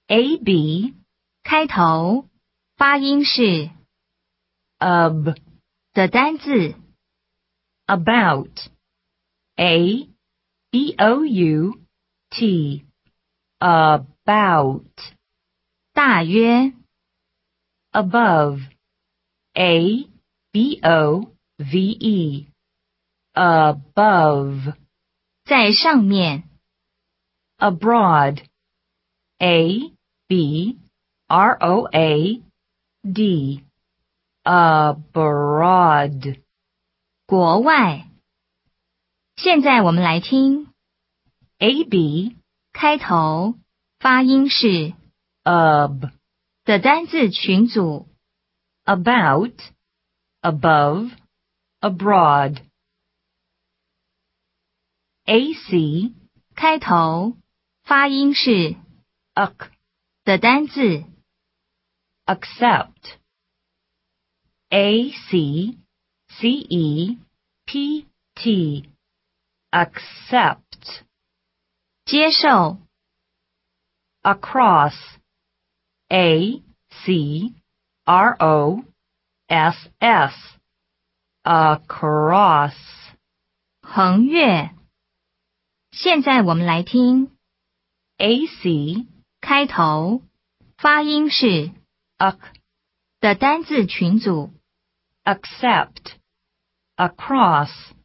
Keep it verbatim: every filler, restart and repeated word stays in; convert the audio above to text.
A B 开头，发音是 ab 的单字 about A B O U T about 大约 above A B O V E above 在上面 abroad A B R O A D abroad 国外。现在我们来听 A B 开头，发音是 ab 的单字群组 about above abroad。 A C 开头，发音是 ac 的单字 accept A C C E P T accept 接受 across A C R O S S across 横越。现在我们来听 A C 开头，发音是 ac 的单字群组 accept across